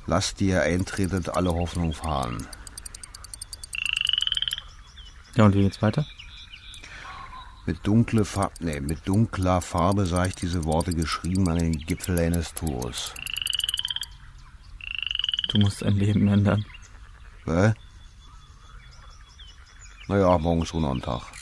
Lass dir eintretend alle Hoffnung fahren. Ja, und wie geht's weiter? Mit dunkler Farbe sah ich diese Worte geschrieben an den Gipfel eines Tors. Du musst dein Leben ändern. Naja, morgen schon am Tag.